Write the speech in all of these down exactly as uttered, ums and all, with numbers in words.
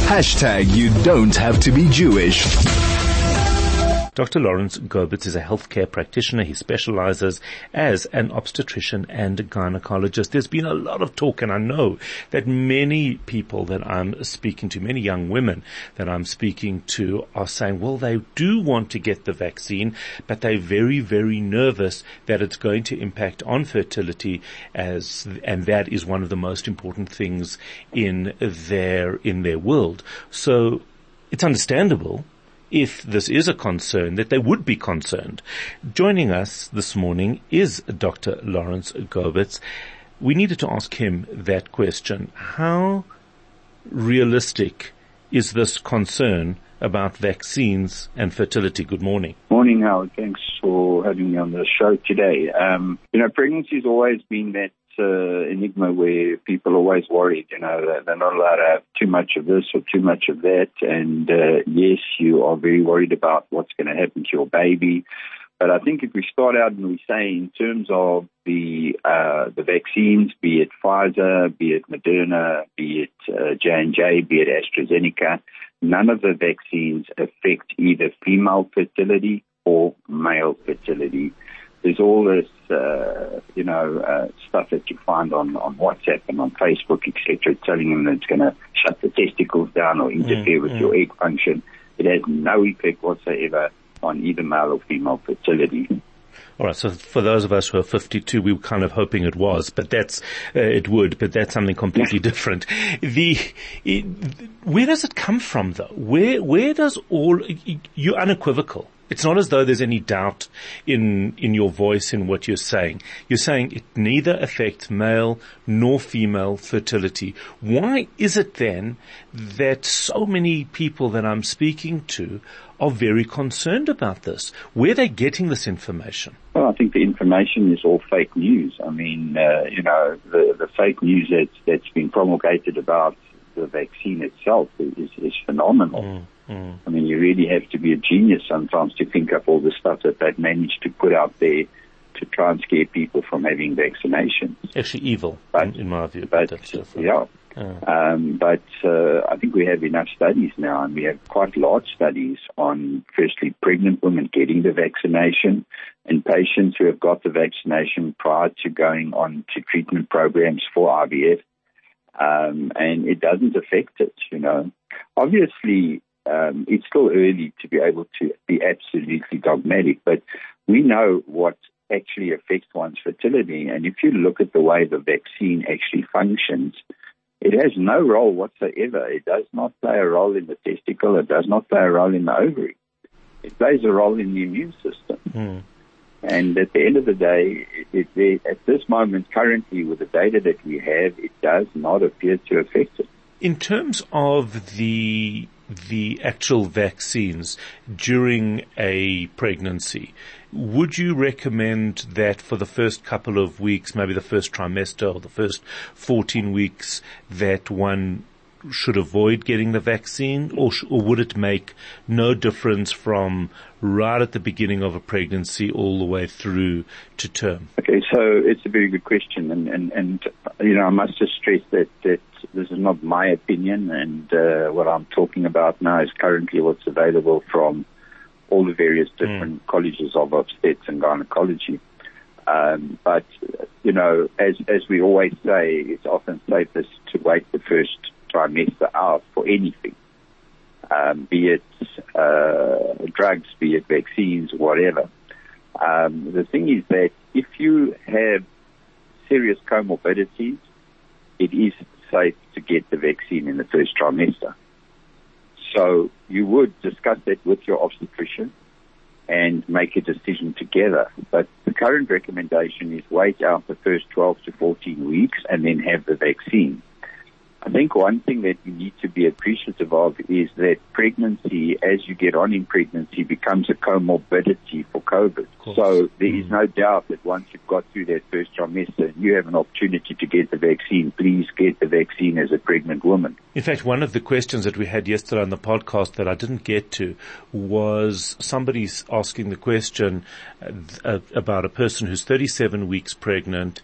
Hashtag you don't have to be Jewish. Doctor Lawrence Gobitz is a healthcare practitioner. He specializes as an obstetrician and gynecologist. There's been a lot of talk, and I know that many people that I'm speaking to, many young women that I'm speaking to are saying, well, they do want to get the vaccine, but they're very, very nervous that it's going to impact on fertility, as, and that is one of the most important things in their, in their world. So it's understandable if this is a concern, that they would be concerned. Joining us this morning is Doctor Lawrence Gobitz. We needed to ask him that question. How realistic is this concern about vaccines and fertility? Good morning. Morning, Howard. Thanks for having me on the show today. Um, you know, pregnancy has always been that Uh, enigma where people are always worried, you know, that they're not allowed to have too much of this or too much of that. And uh, yes, you are very worried about what's going to happen to your baby. But I think if we start out and we say in terms of the uh, the vaccines, be it Pfizer, be it Moderna, be it uh, J and J, be it AstraZeneca, none of the vaccines affect either female fertility or male fertility. There's all this, uh, you know, uh, stuff that you find on, on WhatsApp and on Facebook, et cetera, telling them that it's going to shut the testicles down or interfere mm, with mm. your egg function. It has no effect whatsoever on either male or female fertility. All right. So for those of us who are fifty-two, we were kind of hoping it was, but that's uh, it would, but that's something completely different. The it, where does it come from, though? Where where does all you're unequivocal? It's not as though there's any doubt in in your voice in what you're saying. You're saying it neither affects male nor female fertility. Why is it then that so many people that I'm speaking to are very concerned about this? Where are they getting this information? Well, I think the information is all fake news. I mean, uh, you know, the, the fake news that's, that's been promulgated about the vaccine itself is, is phenomenal. Mm. Mm. I mean, you really have to be a genius sometimes to think up all the stuff that they've managed to put out there to try and scare people from having vaccinations. Actually evil, but, in, in my view. But, yeah. Oh. Um, but uh, I think we have enough studies now, and we have quite large studies on, firstly, pregnant women getting the vaccination and patients who have got the vaccination prior to going on to treatment programs for I V F. Um, and it doesn't affect it, you know. Obviously, Um, it's still early to be able to be absolutely dogmatic, but we know what actually affects one's fertility. And if you look at the way the vaccine actually functions, it has no role whatsoever. It does not play a role in the testicle. It does not play a role in the ovary. It plays a role in the immune system. Mm. And at the end of the day, it, it, at this moment, currently, with the data that we have, it does not appear to affect it. In terms of the the actual vaccines during a pregnancy, would you recommend that for the first couple of weeks, maybe the first trimester or the first fourteen weeks, that one should avoid getting the vaccine, or, sh- or would it make no difference from right at the beginning of a pregnancy all the way through to term? Okay, so it's a very good question, and, and, and you know, I must just stress that, that this is not my opinion, and uh, what I'm talking about now is currently what's available from all the various different mm. colleges of obstetrics and gynecology. Um, but, you know, as as we always say, it's often safest to wait the first trimester out for anything, um, be it uh, drugs, be it vaccines, whatever. Um, the thing is that if you have serious comorbidities, it is safe to get the vaccine in the first trimester. So you would discuss that with your obstetrician and make a decision together. But the current recommendation is wait out the first twelve to fourteen weeks and then have the vaccine. I think one thing that you need to be appreciative of is that pregnancy, as you get on in pregnancy, becomes a comorbidity for COVID. So there is no doubt that once you've got through that first trimester, you have an opportunity to get the vaccine. Please get the vaccine as a pregnant woman. In fact, one of the questions that we had yesterday on the podcast that I didn't get to was somebody's asking the question uh, about a person who's thirty-seven weeks pregnant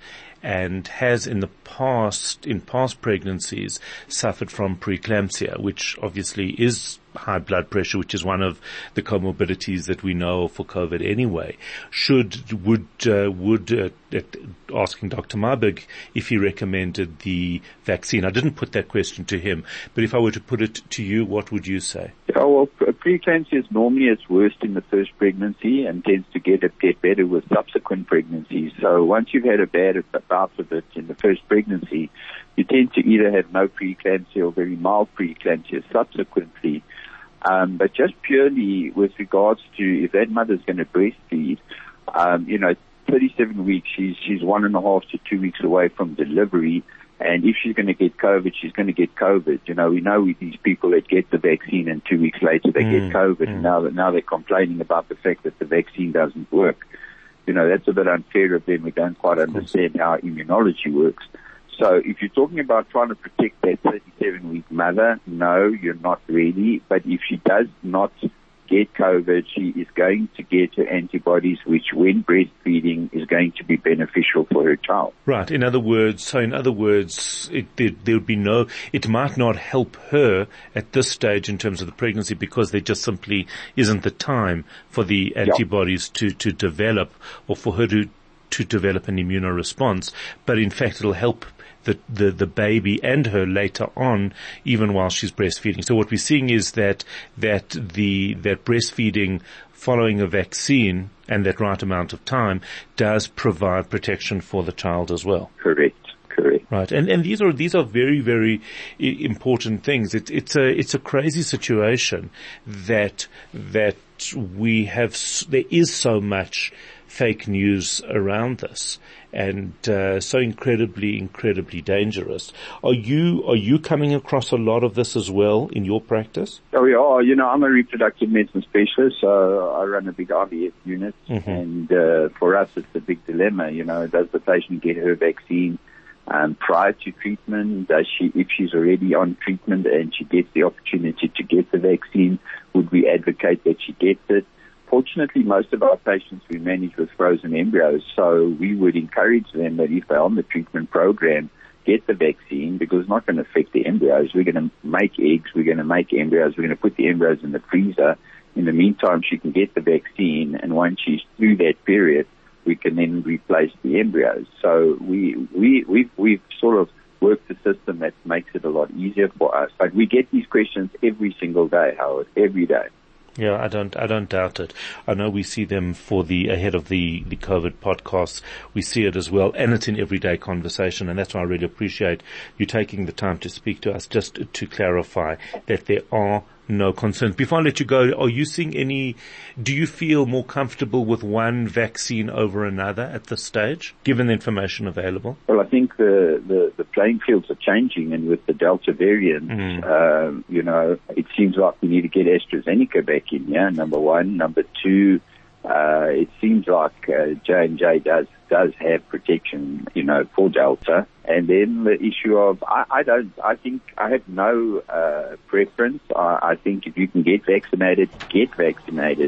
and has in the past, in past pregnancies, suffered from preeclampsia, which obviously is high blood pressure, which is one of the comorbidities that we know for COVID anyway. Should, would, uh, would, uh, at, asking Doctor Marburg if he recommended the vaccine. I didn't put that question to him, but if I were to put it to you, what would you say? Oh, well, preeclampsia is normally its worst in the first pregnancy and tends to get, get better with subsequent pregnancies. So once you've had a bad bout of it in the first pregnancy, you tend to either have no preeclampsia or very mild preeclampsia subsequently. Um, but just purely with regards to if that mother's going to breastfeed, um, you know, thirty-seven weeks, she's, she's one and a half to two weeks away from delivery. And if she's going to get COVID, she's going to get COVID. You know, we know with these people that get the vaccine and two weeks later they mm, get COVID. Mm. And now that, now they're complaining about the fact that the vaccine doesn't work. You know, that's a bit unfair of them. We don't quite understand how immunology works. So if you're talking about trying to protect that thirty-seven week mother, no, you're not really. But if she does not get COVID, she is going to get her antibodies, which when breastfeeding is going to be beneficial for her child. Right. In other words, so in other words, it, there, there would be no, it might not help her at this stage in terms of the pregnancy because there just simply isn't the time for the antibodies yep. to, to develop or for her to, to develop an immunoresponse. But in fact, it'll help The, the, the baby and her later on, even while she's breastfeeding. So what we're seeing is that, that the, that breastfeeding following a vaccine and that right amount of time does provide protection for the child as well. Correct. Correct. Right. And, and these are, these are very, very important things. It's, it's a, it's a crazy situation that, that we have, there is so much fake news around this and uh, so incredibly, incredibly dangerous. Are you are you coming across a lot of this as well in your practice? Oh, we are. You know, I'm a reproductive medicine specialist, so I run a big I V F unit, mm-hmm. and uh, for us it's a big dilemma. You know, does the patient get her vaccine um, prior to treatment? Does she, if she's already on treatment and she gets the opportunity to get the vaccine, would we advocate that she gets it? Fortunately, most of our patients we manage with frozen embryos, so we would encourage them that if they're on the treatment program, get the vaccine because it's not going to affect the embryos. We're going to make eggs, we're going to make embryos, we're going to put the embryos in the freezer. In the meantime, she can get the vaccine, and once she's through that period, we can then replace the embryos. So we, we, we've, we've sort of worked the system that makes it a lot easier for us. But we get these questions every single day, Howard, every day. Yeah, I don't, I don't doubt it. I know we see them for the, ahead of the, the COVID podcasts. We see it as well, and it's in everyday conversation, and that's why I really appreciate you taking the time to speak to us, just to clarify that there are no concerns. Before I let you go, are you seeing any, do you feel more comfortable with one vaccine over another at this stage, given the information available? Well, I think the, the, the playing fields are changing, and with the Delta variant, mm. um, you know, it seems like we need to get AstraZeneca back in, yeah, number one. Number two, uh, it seems like uh, J and J does does have protection, you know, for Delta. And then the issue of, I, I don't, I think I have no uh, preference. I, I think if you can get vaccinated, get vaccinated.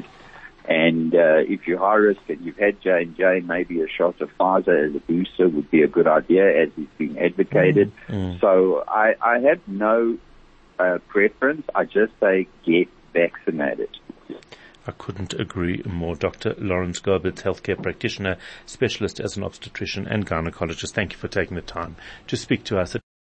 And uh, if you're high risk and you've had J and J, maybe a shot of Pfizer as a booster would be a good idea, as is being advocated. Mm, mm. So I, I have no uh, preference. I just say get vaccinated. I couldn't agree more. Doctor Lawrence Gerbert, healthcare practitioner, specialist as an obstetrician and gynecologist. Thank you for taking the time to speak to us.